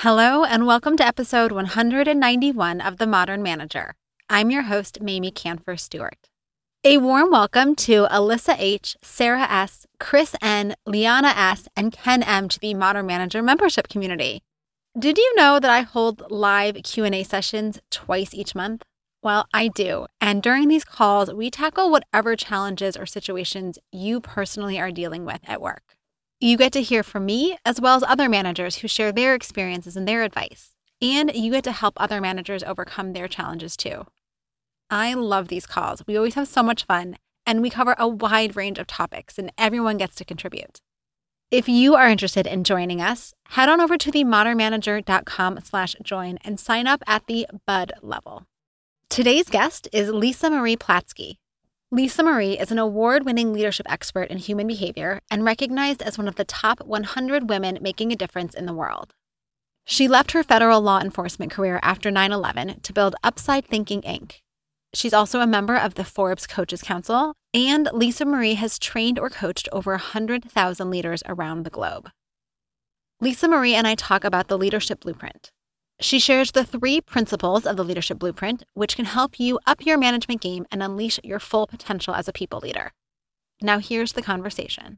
Hello, and welcome to episode 191 of The Modern Manager. I'm your host, Mamie Canfer Stewart. A warm welcome to Alyssa H., Sarah S., Chris N., Liana S., and Ken M. to the Modern Manager membership community. Did you know that I hold live Q&A sessions twice each month? Well, I do, and during these calls, we tackle whatever challenges or situations you personally are dealing with at work. You get to hear from me, as well as other managers who share their experiences and their advice. And you get to help other managers overcome their challenges too. I love these calls. We always have so much fun, and we cover a wide range of topics, and everyone gets to contribute. If you are interested in joining us, head on over to themodernmanager.com/join and sign up at the Bud level. Today's guest is Lisa Marie Platsky. Lisa Marie is an award-winning leadership expert in human behavior and recognized as one of the top 100 women making a difference in the world. She left her federal law enforcement career after 9/11 to build Upside Thinking, Inc. She's also a member of the Forbes Coaches Council, and Lisa Marie has trained or coached over 100,000 leaders around the globe. Lisa Marie and I talk about the Leadership Blueprint. She shares the 3 principles of the Leadership Blueprint, which can help you up your management game and unleash your full potential as a people leader. Now here's the conversation.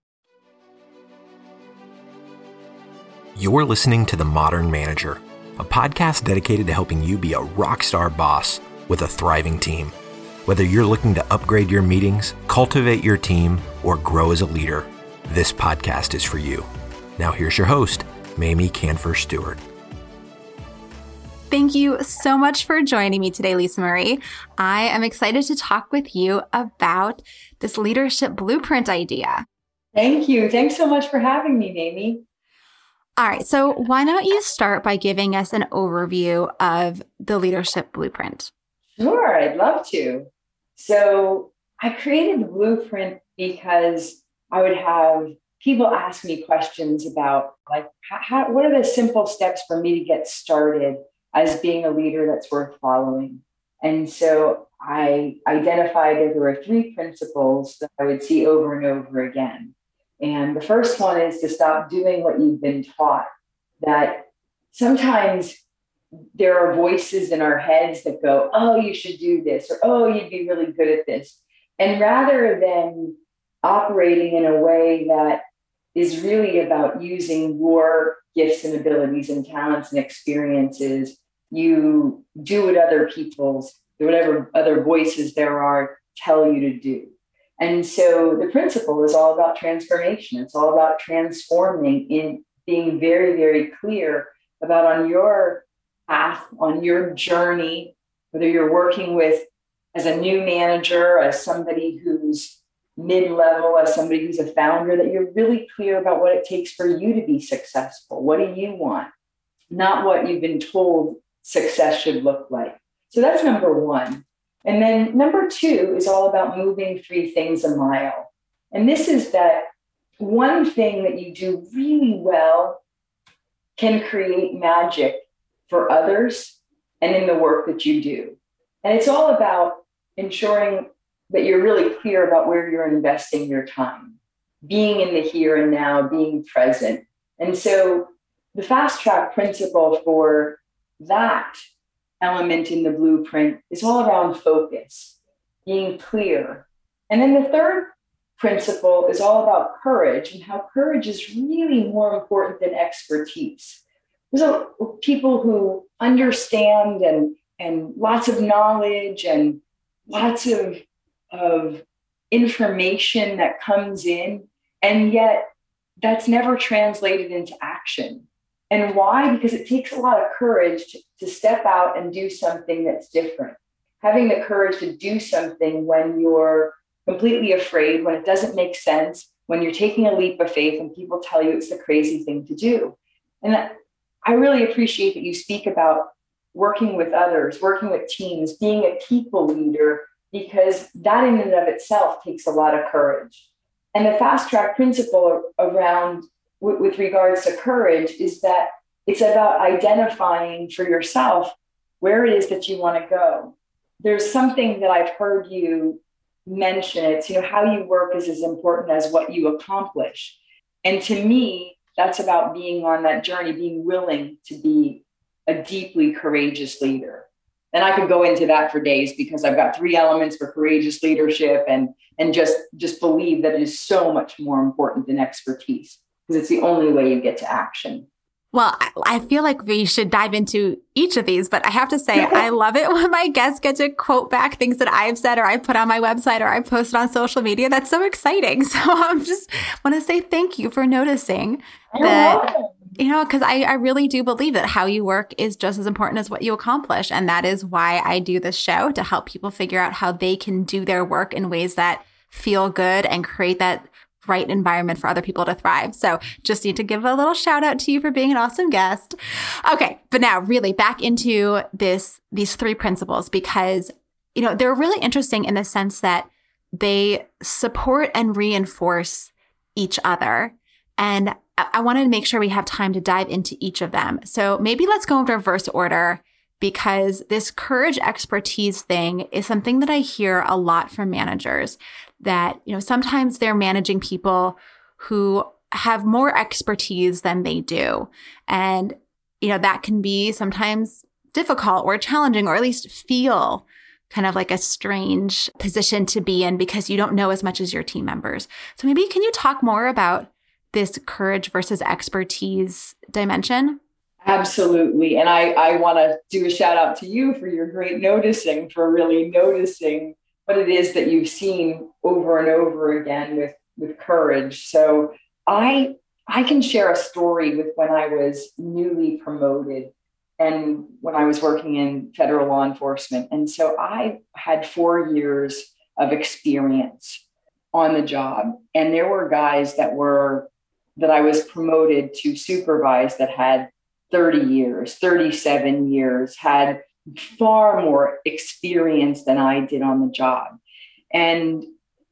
You're listening to The Modern Manager, a podcast dedicated to helping you be a rockstar boss with a thriving team. Whether you're looking to upgrade your meetings, cultivate your team, or grow as a leader, this podcast is for you. Now here's your host, Mamie Canfer Stewart. Thank you so much for joining me today, Lisa Marie. I am excited to talk with you about this leadership blueprint idea. Thank you. Thanks so much for having me, Mamie. All right. So why don't you start by giving us an overview of the leadership blueprint? Sure, I'd love to. So I created the blueprint because I would have people ask me questions about what are the simple steps for me to get started as being a leader that's worth following. And so I identified that there were 3 principles that I would see over and over again. And the first one is to stop doing what you've been taught. That sometimes there are voices in our heads that go, oh, you should do this, or oh, you'd be really good at this. And rather than operating in a way that is really about using your gifts and abilities and talents and experiences, you do whatever other voices there are tell you to do. And so the principle is all about transformation. It's all about transforming, in being very, very clear about on your path, on your journey, whether you're working with as a new manager, as somebody who's mid-level, as somebody who's a founder, that you're really clear about what it takes for you to be successful. What do you want? Not what you've been told success should look like. So that's number 1. And then number 2 is all about moving 3 things a mile. And this is that one thing that you do really well can create magic for others and in the work that you do. And it's all about ensuring that you're really clear about where you're investing your time, being in the here and now, being present. And so the fast track principle for that element in the blueprint is all around focus, being clear. And then the third principle is all about courage and how courage is really more important than expertise. There's people who understand and lots of knowledge and lots of information that comes in, and yet that's never translated into action. And why? Because it takes a lot of courage to step out and do something that's different. Having the courage to do something when you're completely afraid, when it doesn't make sense, when you're taking a leap of faith and people tell you it's the crazy thing to do. And I really appreciate that you speak about working with others, working with teams, being a people leader, because that in and of itself takes a lot of courage. And the fast track principle around with regards to courage is that it's about identifying for yourself where it is that you want to go. There's something that I've heard you mention. It's, how you work is as important as what you accomplish. And to me, That's about being on that journey, being willing to be a deeply courageous leader. And I could go into that for days because I've got 3 elements for courageous leadership, and just believe that it is so much more important than expertise, because it's the only way you get to action. Well, I feel like we should dive into each of these, but I have to say, I love it when my guests get to quote back things that I've said or I put on my website or I posted on social media. That's so exciting. So I'm just want to say thank you for noticing that, because I really do believe that how you work is just as important as what you accomplish. And that is why I do this show, to help people figure out how they can do their work in ways that feel good and create that right environment for other people to thrive. So just need to give a little shout out to you for being an awesome guest. Okay. But now really back into these 3 principles, because, they're really interesting in the sense that they support and reinforce each other. And I wanted to make sure we have time to dive into each of them. So maybe let's go in reverse order, because this courage expertise thing is something that I hear a lot from managers, that, sometimes they're managing people who have more expertise than they do. And, that can be sometimes difficult or challenging, or at least feel kind of like a strange position to be in because you don't know as much as your team members. So maybe can you talk more about this courage versus expertise dimension? Absolutely. And I want to do a shout out to you for your great noticing, for really noticing what it is that you've seen over and over again with courage. So I can share a story with when I was newly promoted and when I was working in federal law enforcement. And so I had 4 years of experience on the job. And there were guys that I was promoted to supervise that had 30 years, 37 years, had far more experience than I did on the job. And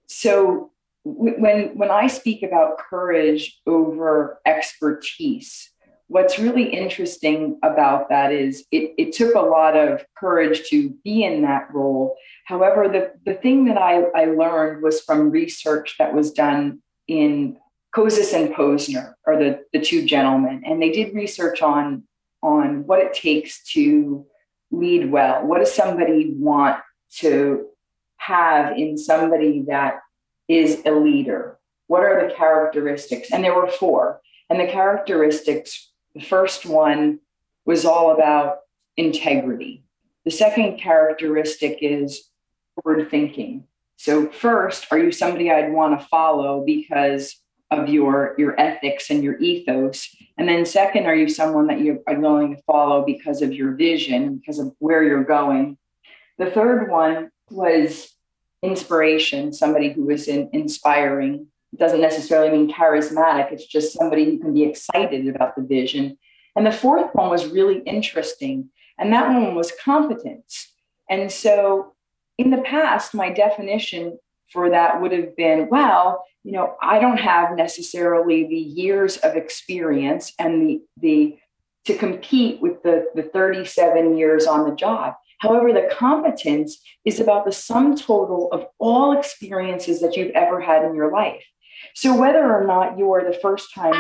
so when I speak about courage over expertise, what's really interesting about that is it took a lot of courage to be in that role. However, the thing that I learned was from research that was done in Kouzes and Posner, are the 2 gentlemen, and they did research on what it takes to lead well. What does somebody want to have in somebody that is a leader? What are the characteristics? And there were 4. And the characteristics, the first one was all about integrity. The second characteristic is forward thinking. So first, are you somebody I'd want to follow because of your ethics and your ethos? And then second, are you someone that you are willing to follow because of your vision, because of where you're going? The third one was inspiration, somebody who is inspiring. It doesn't necessarily mean charismatic. It's just somebody who can be excited about the vision. And the fourth one was really interesting. And that one was competence. And so in the past, my definition for that would have been, well, I don't have necessarily the years of experience and the to compete with the 37 years on the job. However, the competence is about the sum total of all experiences that you've ever had in your life. So whether or not you are the first time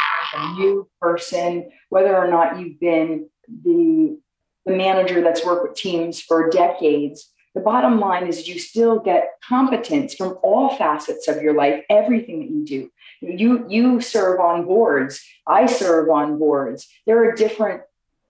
a new person, whether or not you've been the manager that's worked with teams for decades, the bottom line is you still get competence from all facets of your life, everything that you do. You serve on boards. I serve on boards. There are different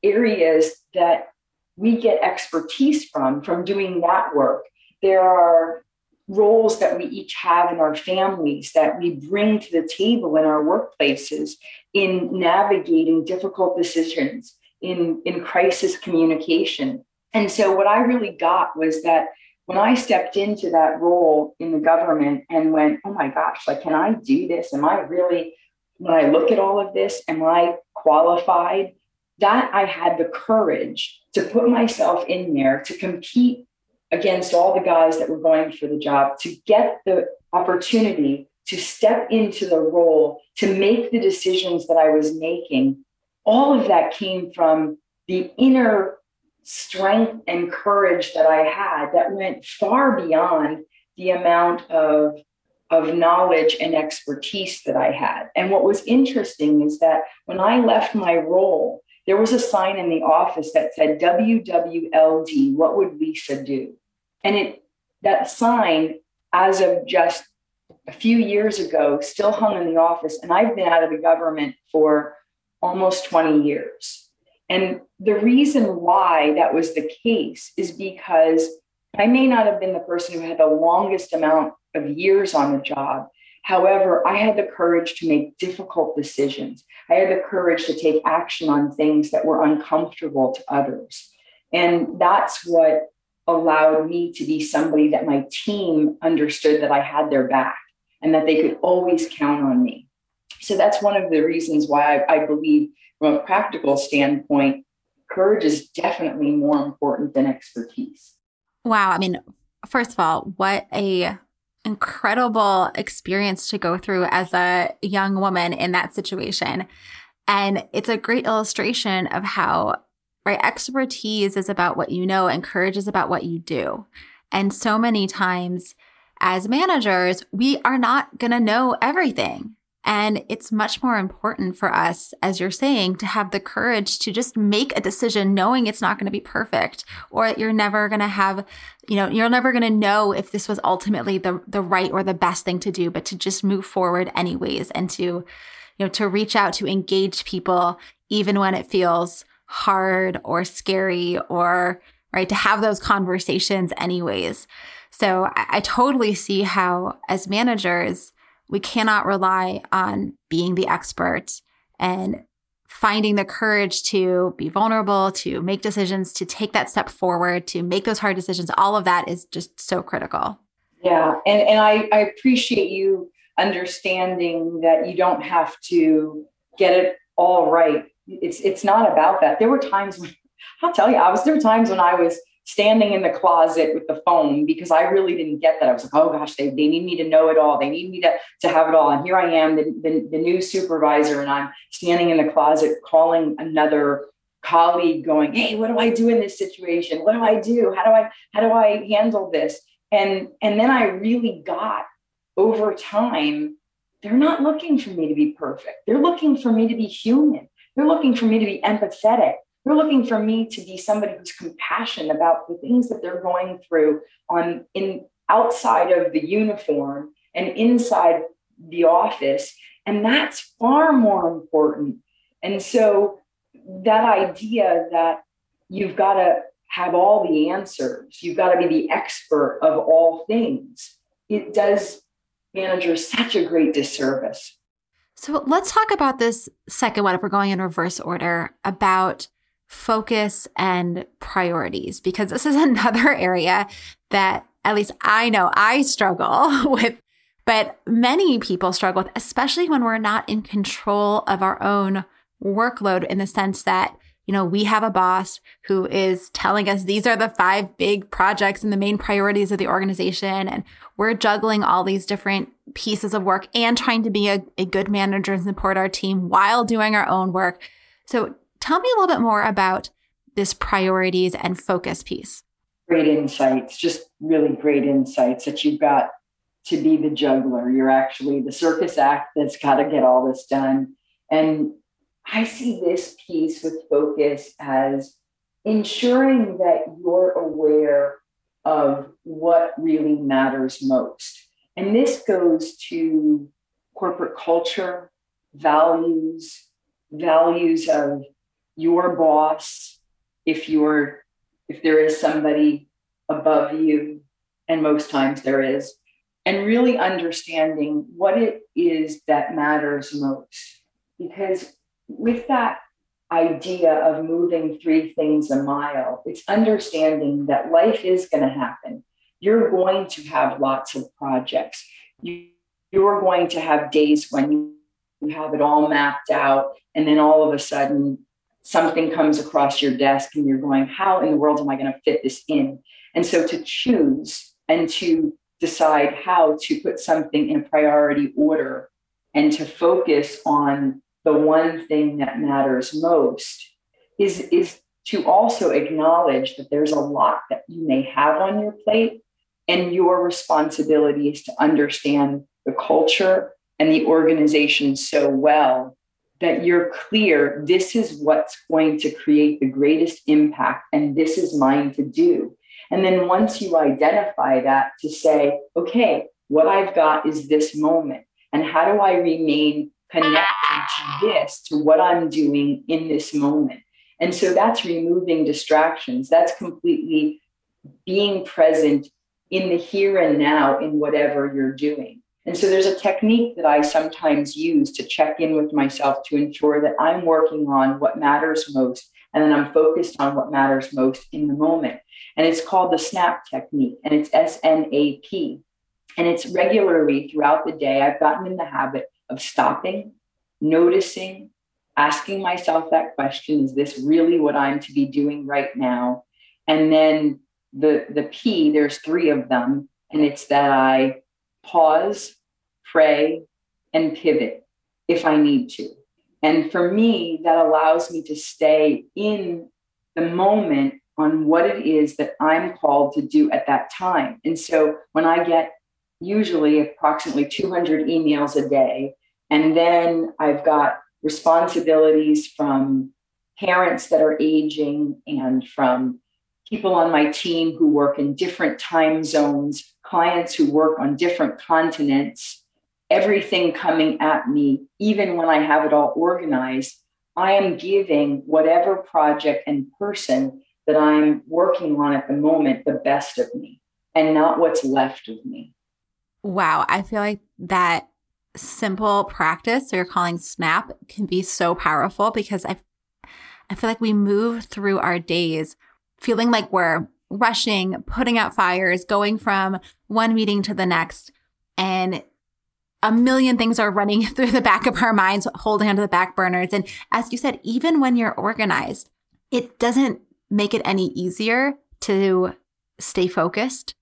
areas that we get expertise from doing that work. There are roles that we each have in our families that we bring to the table in our workplaces in navigating difficult decisions, in crisis communication. And so what I really got was that when I stepped into that role in the government and went, oh my gosh, can I do this? Am I really, when I look at all of this, am I qualified? That I had the courage to put myself in there to compete against all the guys that were going for the job, to get the opportunity to step into the role, to make the decisions that I was making. All of that came from the inner strength and courage that I had that went far beyond the amount of of knowledge and expertise that I had. And what was interesting is that when I left my role, there was a sign in the office that said WWLD, what would Lisa do? And that sign, as of just a few years ago, still hung in the office. And I've been out of the government for almost 20 years. And the reason why that was the case is because I may not have been the person who had the longest amount of years on the job. However, I had the courage to make difficult decisions. I had the courage to take action on things that were uncomfortable to others. And that's what allowed me to be somebody that my team understood that I had their back and that they could always count on me. So that's one of the reasons why I believe, from a practical standpoint, courage is definitely more important than expertise. Wow. I mean, first of all, what a incredible experience to go through as a young woman in that situation. And it's a great illustration of how, right, expertise is about what you know and courage is about what you do. And so many times as managers, we are not going to know everything. And it's much more important for us, as you're saying, to have the courage to just make a decision knowing it's not going to be perfect, or that you're never going to have, you're never going to know if this was ultimately the right or the best thing to do, but to just move forward anyways and to reach out, to engage people, even when it feels hard or scary, or right, to have those conversations anyways. So I totally see how, as managers, we cannot rely on being the expert and finding the courage to be vulnerable, to make decisions, to take that step forward, to make those hard decisions. All of that is just so critical. Yeah. And I appreciate you understanding that you don't have to get it all right. It's not about that. There were times when, I'll tell you, there were times when I was standing in the closet with the phone because I really didn't get that. I was like, oh gosh, they need me to know it all. They need me to have it all. And here I am, the new supervisor, and I'm standing in the closet calling another colleague going, hey, what do I do in this situation? What do I do? How do I handle this? And then I really got, over time, they're not looking for me to be perfect. They're looking for me to be human. They're looking for me to be empathetic. They're looking for me to be somebody who's compassionate about the things that they're going through outside of the uniform and inside the office. And that's far more important. And so that idea that you've got to have all the answers, you've got to be the expert of all things, it does managers such a great disservice. So let's talk about this second one, if we're going in reverse order, about focus and priorities, because this is another area that at least I know I struggle with, but many people struggle with, especially when we're not in control of our own workload, in the sense that, we have a boss who is telling us these are the 5 big projects and the main priorities of the organization. And we're juggling all these different pieces of work and trying to be a good manager and support our team while doing our own work. So tell me a little bit more about this priorities and focus piece. Great insights, just really great insights, that you've got to be the juggler. You're actually the circus act that's got to get all this done. And I see this piece with focus as ensuring that you're aware of what really matters most. And this goes to corporate culture, values of your boss, if there is somebody above you, and most times there is, and really understanding what it is that matters most. Because with that idea of moving 3 things a mile, it's understanding that life is going to happen. You're going to have lots of projects. You're going to have days when you have it all mapped out, and then all of a sudden something comes across your desk and you're going, how in the world am I going to fit this in? And so to choose and to decide how to put something in priority order and to focus on the one thing that matters most is to also acknowledge that there's a lot that you may have on your plate, and your responsibility is to understand the culture and the organization so well that you're clear, this is what's going to create the greatest impact, and this is mine to do. And then once you identify that, to say, okay, what I've got is this moment, and how do I remain connected to this, to what I'm doing in this moment? And so that's removing distractions. That's completely being present in the here and now in whatever you're doing. And so there's a technique that I sometimes use to check in with myself to ensure that I'm working on what matters most, and then I'm focused on what matters most in the moment. And it's called the SNAP technique, and it's SNAP. And it's regularly throughout the day, I've gotten in the habit of stopping, noticing, asking myself that question, is this really what I'm to be doing right now? And then the P, there's 3 of them, and it's that I pause, pray, and pivot if I need to. And for me, that allows me to stay in the moment on what it is that I'm called to do at that time. And so when I get usually approximately 200 emails a day, and then I've got responsibilities from parents that are aging and from people on my team who work in different time zones, clients who work on different continents, everything coming at me, even when I have it all organized, I am giving whatever project and person that I'm working on at the moment the best of me and not what's left of me. Wow. I feel like that simple practice that you're calling SNAP can be so powerful, because I feel like we move through our days feeling like we're rushing, putting out fires, going from one meeting to the next, and a million things are running through the back of our minds, holding onto the back burners. And as you said, even when you're organized, it doesn't make it any easier to stay focused,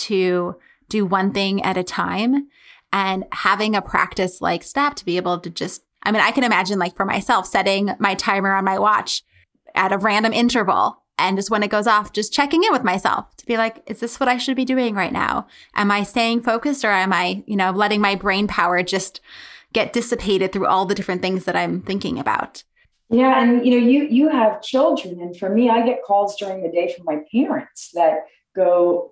to do one thing at a time. And having a practice like SNAP to be able to just, I mean, I can imagine, like for myself, setting my timer on my watch at a random interval, and just when it goes off, just checking in with myself to be like, is this what I should be doing right now? Am I staying focused, or am I, letting my brain power just get dissipated through all the different things that I'm thinking about? Yeah. And, you have children. And for me, I get calls during the day from my parents that go,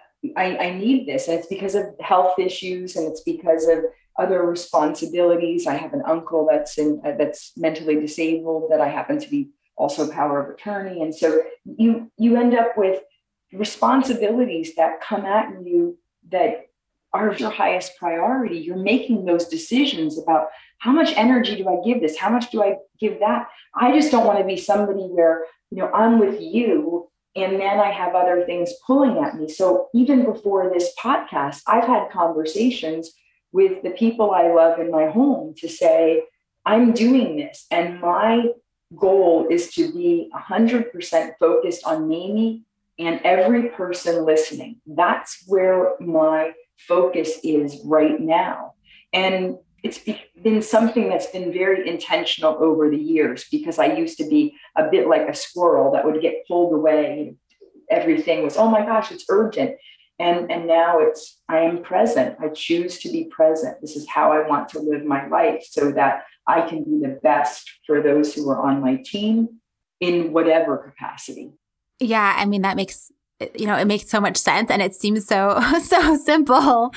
I need this. And it's because of health issues, and it's because of other responsibilities. I have an uncle that's mentally disabled that I happen to be also power of attorney. And so you end up with responsibilities that come at you that are your highest priority. You're making those decisions about how much energy do I give this? How much do I give that? I just don't want to be somebody where, I'm with you and then I have other things pulling at me. So even before this podcast, I've had conversations with the people I love in my home to say, I'm doing this, and my goal is to be 100% focused on Mamie and every person listening. That's where my focus is right now. And it's been something that's been very intentional over the years, because I used to be a bit like a squirrel that would get pulled away. Everything was, oh my gosh, it's urgent. And now I am present. I choose to be present. This is how I want to live my life, so that I can be the best for those who are on my team in whatever capacity. Yeah. I mean, that makes, it makes so much sense, and it seems so simple.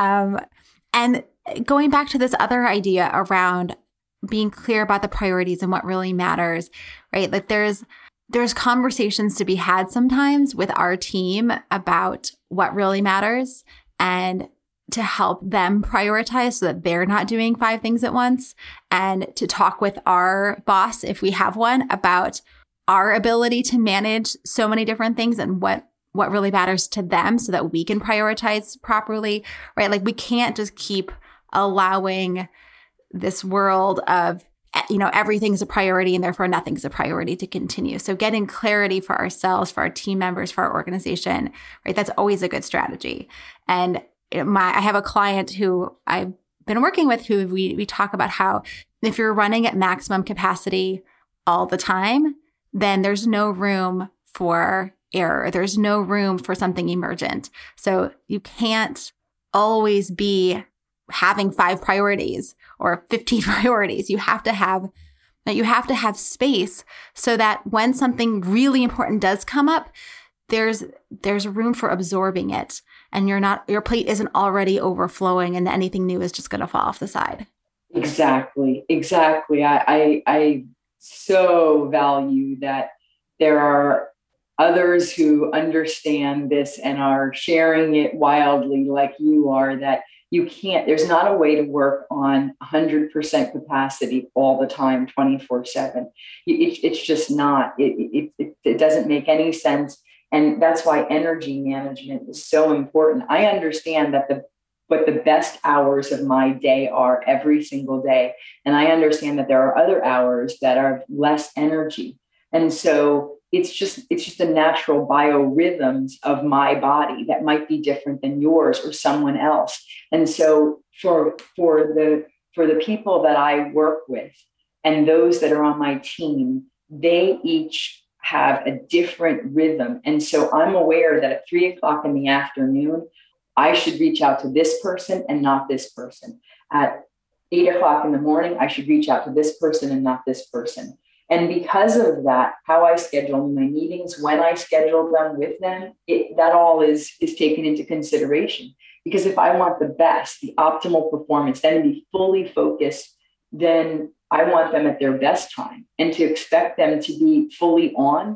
And going back to this other idea around being clear about the priorities and what really matters, right? Like there's conversations to be had sometimes with our team about what really matters, and to help them prioritize so that they're not doing 5 things at once, and to talk with our boss, if we have one, about our ability to manage so many different things and what really matters to them, so that we can prioritize properly, right? Like we can't just keep allowing this world of, everything's a priority and therefore nothing's a priority to continue. So getting clarity for ourselves, for our team members, for our organization, right? That's always a good strategy. And I have a client who I've been working with who we talk about how if you're running at maximum capacity all the time, then there's no room for error. There's no room for something emergent. So you can't always be having 5 priorities or 15 priorities. You have to have space so that when something really important does come up, there's room for absorbing it, and your plate isn't already overflowing and anything new is just going to fall off the side. Exactly. I so value that there are others who understand this and are sharing it wildly like you are, that there's not a way to work on 100% capacity all the time, 24/7. It's just not, it doesn't make any sense. And that's why energy management is so important. I understand that what the best hours of my day are every single day. And I understand that there are other hours that are less energy. And so it's just the natural biorhythms of my body that might be different than yours or someone else. And so for the people that I work with and those that are on my team, they each have a different rhythm. And so I'm aware that at 3:00 in the afternoon, I should reach out to this person and not this person. At 8:00 in the morning, I should reach out to this person and not this person. And because of that, how I schedule my meetings, when I schedule them with them, that all is taken into consideration. Because if I want the best, the optimal performance, then to be fully focused, then I want them at their best time. And to expect them to be fully on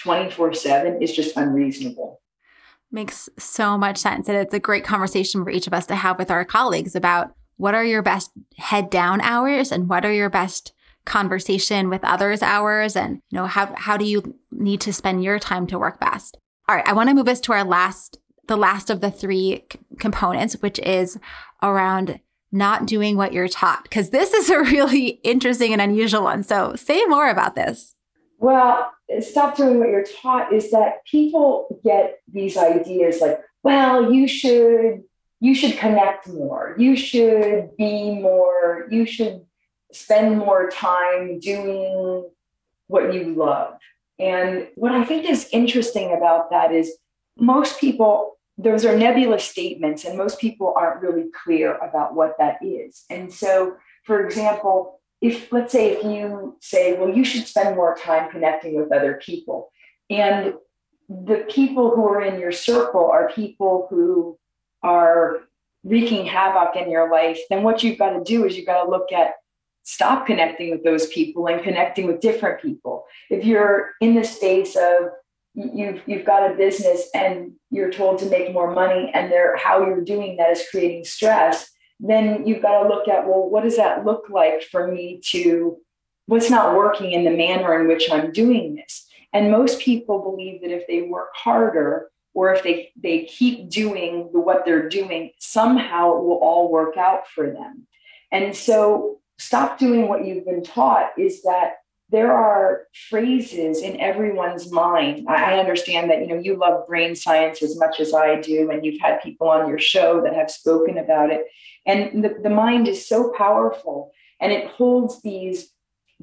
24/7 is just unreasonable. Makes so much sense. And it's a great conversation for each of us to have with our colleagues about what are your best head down hours and what are your best conversation with others hours, and how do you need to spend your time to work best. All right, I want to move us to the last of the 3 components, which is around not doing what you're taught, because this is a really interesting and unusual one. So say more about this. Well, stop doing what you're taught is that people get these ideas like, well, you should connect more. You should be more. You should spend more time doing what you love. And what I think is interesting about that is most people, those are nebulous statements, and most people aren't really clear about what that is. And so, for example, let's say you say, well, you should spend more time connecting with other people, and the people who are in your circle are people who are wreaking havoc in your life, then what you've got to do is you've got to look at stop connecting with those people and connecting with different people. If you're in the space of you've got a business and you're told to make more money, and how you're doing that is creating stress, then you've got to look at, well, what does that look like for me what's not working in the manner in which I'm doing this? And most people believe that if they work harder, or if they keep doing what they're doing, somehow it will all work out for them. And so stop doing what you've been taught is that there are phrases in everyone's mind. I understand that, you love brain science as much as I do, and you've had people on your show that have spoken about it. And the mind is so powerful, and it holds these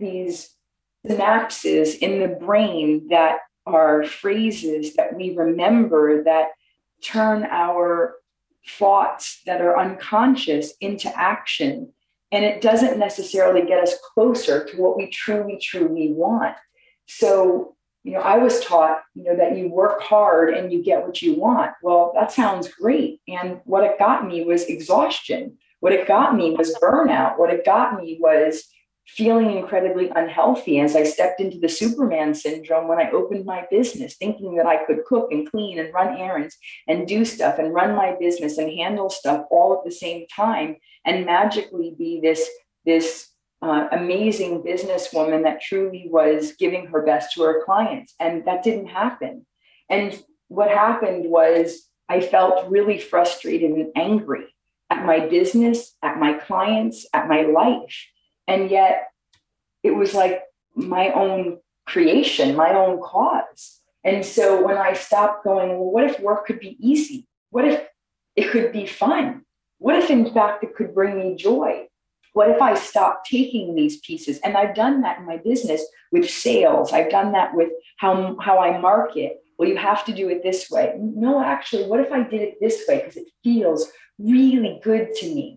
synapses in the brain that are phrases that we remember that turn our thoughts that are unconscious into action. And it doesn't necessarily get us closer to what we truly, truly want. So, I was taught, that you work hard and you get what you want. Well, that sounds great. And what it got me was exhaustion. What it got me was burnout. What it got me was feeling incredibly unhealthy as I stepped into the Superman syndrome when I opened my business, thinking that I could cook and clean and run errands and do stuff and run my business and handle stuff all at the same time and magically be this amazing businesswoman that truly was giving her best to her clients. And that didn't happen. And what happened was I felt really frustrated and angry at my business, at my clients, at my life. And yet it was like my own creation, my own cause. And so when I stopped going, well, what if work could be easy? What if it could be fun? What if, in fact, it could bring me joy? What if I stopped taking these pieces? And I've done that in my business with sales. I've done that with how I market. Well, you have to do it this way. No, actually, what if I did it this way? Because it feels really good to me.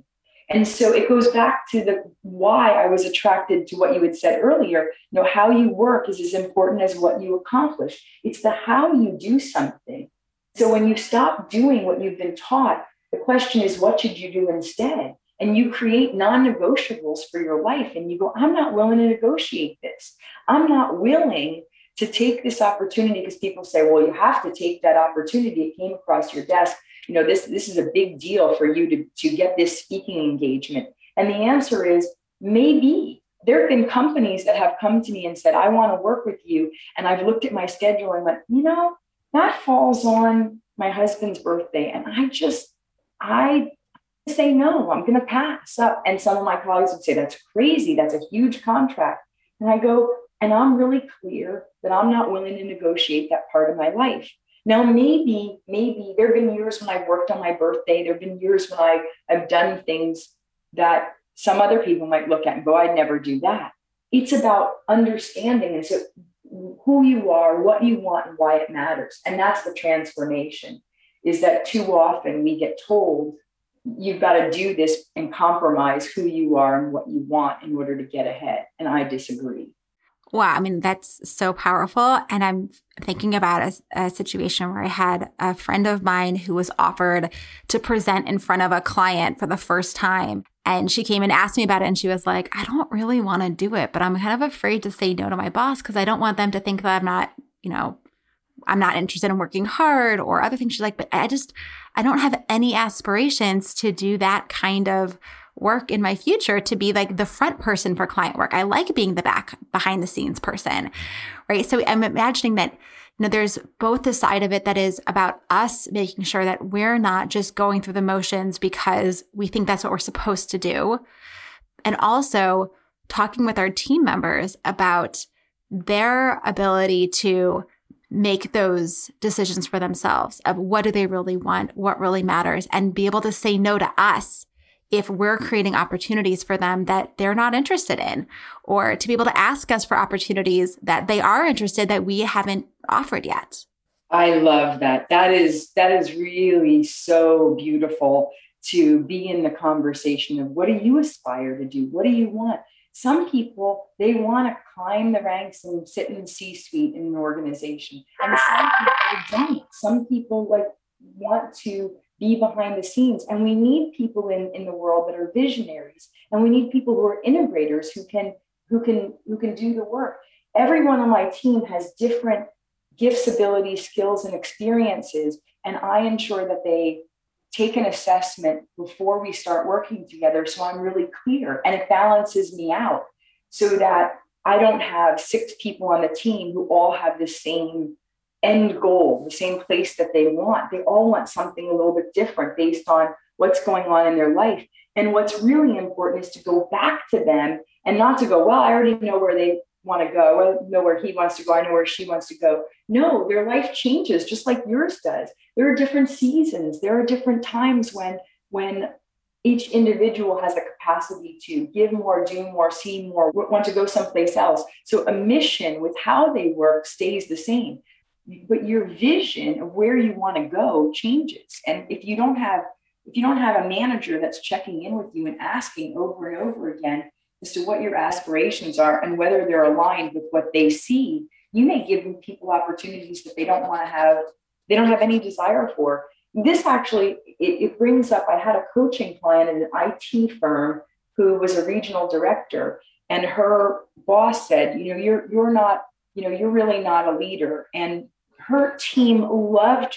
And so it goes back to the why I was attracted to what you had said earlier. How you work is as important as what you accomplish. It's the how you do something. So when you stop doing what you've been taught, the question is, what should you do instead? And you create non-negotiables for your life. And you go, I'm not willing to negotiate this. I'm not willing to take this opportunity, because people say, well, you have to take that opportunity. It came across your desk. This is a big deal for you to get this speaking engagement. And the answer is maybe. There have been companies that have come to me and said, I want to work with you. And I've looked at my schedule and went, that falls on my husband's birthday. And I say, no, I'm going to pass up. And some of my colleagues would say, that's crazy. That's a huge contract. And I go, and I'm really clear that I'm not willing to negotiate that part of my life. Now, maybe there have been years when I've worked on my birthday. There have been years when I've done things that some other people might look at and go, I'd never do that. It's about understanding. And so who you are, what you want, and why it matters. And that's the transformation, is that too often we get told, you've got to do this and compromise who you are and what you want in order to get ahead. And I disagree. Wow. I mean, that's so powerful. And I'm thinking about a situation where I had a friend of mine who was offered to present in front of a client for the first time. And she came and asked me about it. And she was like, I don't really want to do it, but I'm kind of afraid to say no to my boss because I don't want them to think that I'm not interested in working hard or other things. She's like, but I don't have any aspirations to do that kind of work in my future, to be like the front person for client work. I like being the behind the scenes person, right? So I'm imagining that, there's both the side of it that is about us making sure that we're not just going through the motions because we think that's what we're supposed to do. And also talking with our team members about their ability to make those decisions for themselves of what do they really want, what really matters, and be able to say no to us if we're creating opportunities for them that they're not interested in, or to be able to ask us for opportunities that they are interested that we haven't offered yet. I love that. That is really so beautiful, to be in the conversation of what do you aspire to do? What do you want? Some people, they want to climb the ranks and sit in the C-suite in an organization. And some people don't. Some people want to be behind the scenes. And we need people in the world that are visionaries. And we need people who are integrators who can do the work. Everyone on my team has different gifts, abilities, skills, and experiences. And I ensure that they take an assessment before we start working together. So I'm really clear, and it balances me out so that I don't have 6 people on the team who all have the same end goal, the same place that they want. They all want something a little bit different based on what's going on in their life. And what's really important is to go back to them and not to go, well, I already know where they want to go. I know where he wants to go. I know where she wants to go. No, their life changes just like yours does. There are different seasons. There are different times when each individual has the capacity to give more, do more, see more, want to go someplace else. So a mission with how they work stays the same. But your vision of where you want to go changes. And if you don't have a manager that's checking in with you and asking over and over again as to what your aspirations are and whether they're aligned with what they see, you may give people opportunities that they don't have any desire for. This actually, it brings up, I had a coaching client in an IT firm who was a regional director, and her boss said, you're really not a leader. And her team loved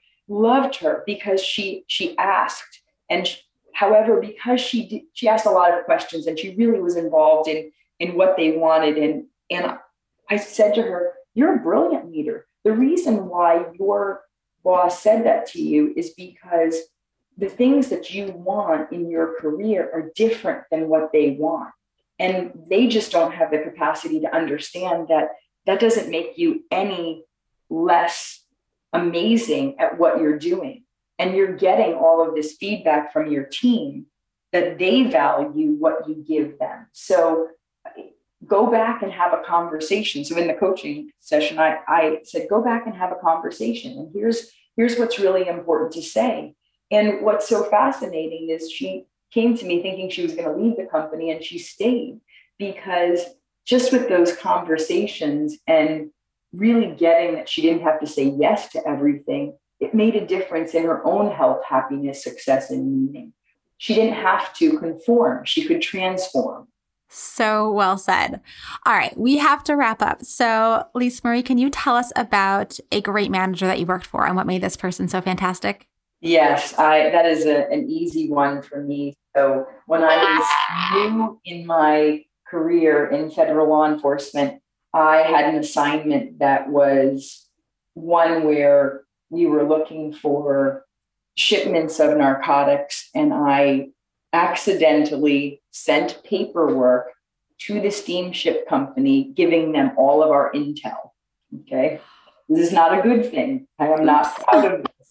her because she asked. And however, because she asked a lot of questions and she really was involved in what they wanted. And I said to her, you're a brilliant leader. The reason why your boss said that to you is because the things that you want in your career are different than what they want. And they just don't have the capacity to understand that doesn't make you any less amazing at what you're doing. And you're getting all of this feedback from your team that they value what you give them. So go back and have a conversation. So in the coaching session, I said, go back and have a conversation. And here's what's really important to say. And what's so fascinating is she came to me thinking she was going to leave the company, and she stayed, because just with those conversations and really getting that she didn't have to say yes to everything, it made a difference in her own health, happiness, success, and meaning. She didn't have to conform. She could transform. So well said. All right, we have to wrap up. So, Lisa Marie, can you tell us about a great manager that you worked for and what made this person so fantastic? Yes, that is an easy one for me. So when I was new in my career in federal law enforcement, I had an assignment that was one where we were looking for shipments of narcotics, and I accidentally sent paperwork to the steamship company, giving them all of our intel. Okay. This is not a good thing. I am not proud of this.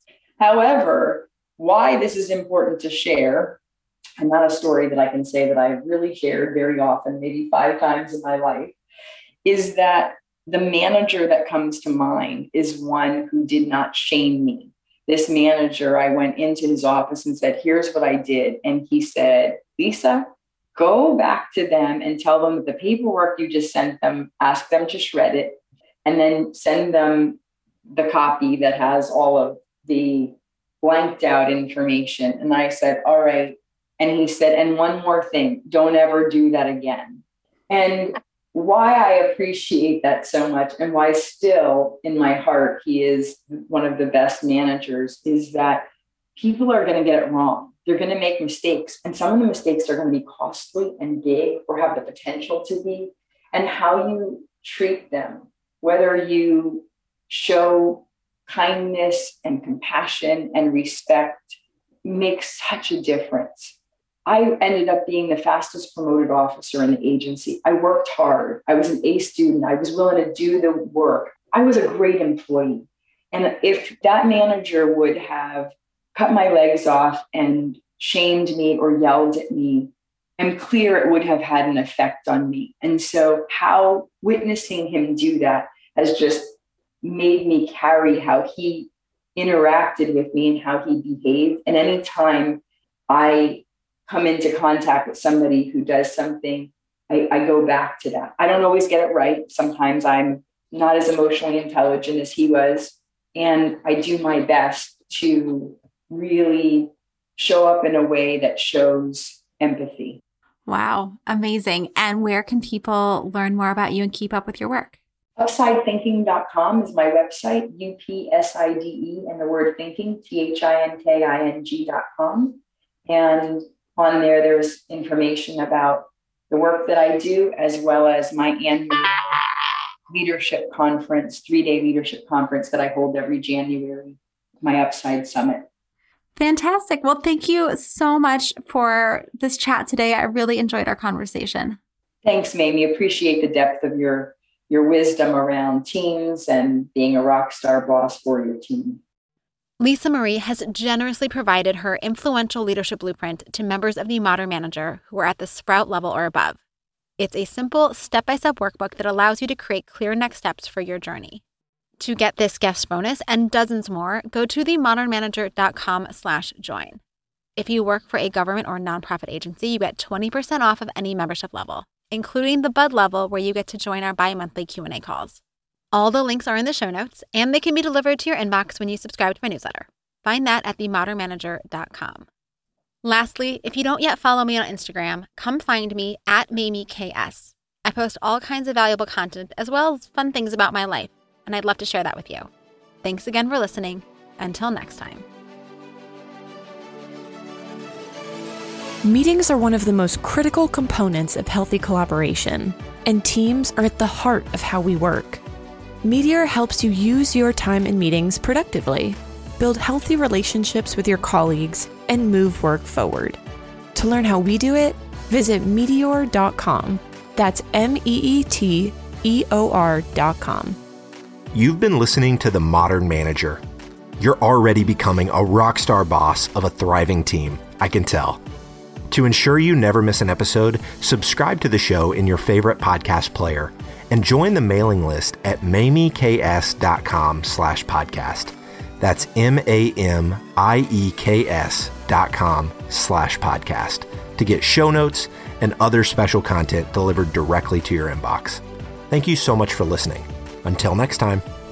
However, why this is important to share, and not a story that I can say that I've really shared very often, maybe 5 times in my life, is that the manager that comes to mind is one who did not shame me. This manager, I went into his office and said, here's what I did. And he said, Lisa, go back to them and tell them that the paperwork you just sent them, ask them to shred it, and then send them the copy that has all of the blanked out information. And I said, all right. And he said, and one more thing, don't ever do that again. And why I appreciate that so much, and why still in my heart he is one of the best managers, is that people are going to get it wrong. They're going to make mistakes. And some of the mistakes are going to be costly and big, or have the potential to be. And how you treat them, whether you show kindness and compassion and respect, makes such a difference. I ended up being the fastest promoted officer in the agency. I worked hard. I was an A student. I was willing to do the work. I was a great employee. And if that manager would have cut my legs off and shamed me or yelled at me, I'm clear it would have had an effect on me. And so how witnessing him do that has just made me carry how he interacted with me and how he behaved. And anytime I come into contact with somebody who does something, I go back to that. I don't always get it right. Sometimes I'm not as emotionally intelligent as he was. And I do my best to really show up in a way that shows empathy. Wow, amazing. And where can people learn more about you and keep up with your work? Upsidethinking.com is my website, UPSIDE, and the word thinking, THINKING.com. And on there, there's information about the work that I do, as well as my annual leadership conference, 3-day leadership conference that I hold every January, my Upside Summit. Fantastic. Well, thank you so much for this chat today. I really enjoyed our conversation. Thanks, Mamie. Appreciate the depth of your wisdom around teams and being a rock star boss for your team. Lisa Marie has generously provided her influential leadership blueprint to members of the Modern Manager who are at the Sprout level or above. It's a simple step-by-step workbook that allows you to create clear next steps for your journey. To get this guest bonus and dozens more, go to themodernmanager.com/join. If you work for a government or nonprofit agency, you get 20% off of any membership level, including the Bud level where you get to join our bi-monthly Q&A calls. All the links are in the show notes, and they can be delivered to your inbox when you subscribe to my newsletter. Find that at themodernmanager.com. Lastly, if you don't yet follow me on Instagram, come find me at MamieKS. I post all kinds of valuable content as well as fun things about my life, and I'd love to share that with you. Thanks again for listening. Until next time. Meetings are one of the most critical components of healthy collaboration, and teams are at the heart of how we work. Meteor helps you use your time in meetings productively, build healthy relationships with your colleagues, and move work forward. To learn how we do it, visit meteor.com. That's MEETEOR.com. You've been listening to The Modern Manager. You're already becoming a rock star boss of a thriving team, I can tell. To ensure you never miss an episode, subscribe to the show in your favorite podcast player and join the mailing list at mamieks.com/podcast. That's MAMIEKS.com/podcast. meetup.com/podcast to get show notes and other special content delivered directly to your inbox. Thank you so much for listening. Until next time.